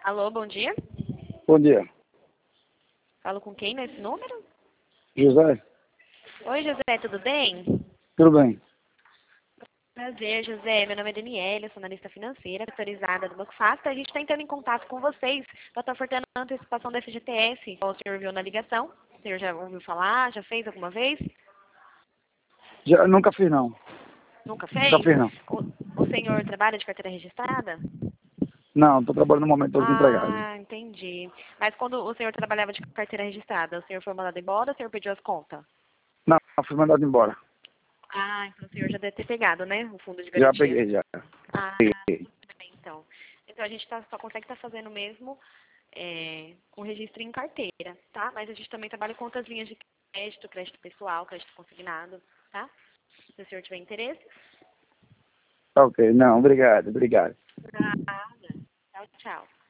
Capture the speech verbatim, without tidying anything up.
Alô, bom dia. Bom dia. Falo com quem nesse número? José? Oi, José, tudo bem? Tudo bem? Prazer, José. Meu nome é Daniela, eu sou analista financeira, autorizada do Banco Fácil. A gente está entrando em contato com vocês para estar ofertando a antecipação da F G T S. O senhor viu na ligação? O senhor já ouviu falar? Já fez alguma vez? Já, nunca fiz, não. Nunca Nunca fez? fiz, não. O, o senhor trabalha de carteira registrada? Não, estou trabalhando no momento, estou desempregado. Ah, entendi. Mas quando o senhor trabalhava de carteira registrada, o senhor foi mandado embora ou o senhor pediu as contas? Não, fui mandado embora. Ah, então o senhor já deve ter pegado, né? O fundo de Já garantia. peguei, já. Ah, Peguei. tudo bem, então. Então a gente tá, só consegue estar fazendo mesmo é, com registro em carteira, tá? Mas a gente também trabalha com outras linhas de crédito, crédito pessoal, crédito consignado, tá? Se o senhor tiver interesse. Ok, não, obrigado, obrigado. Nada. Tchau, tchau.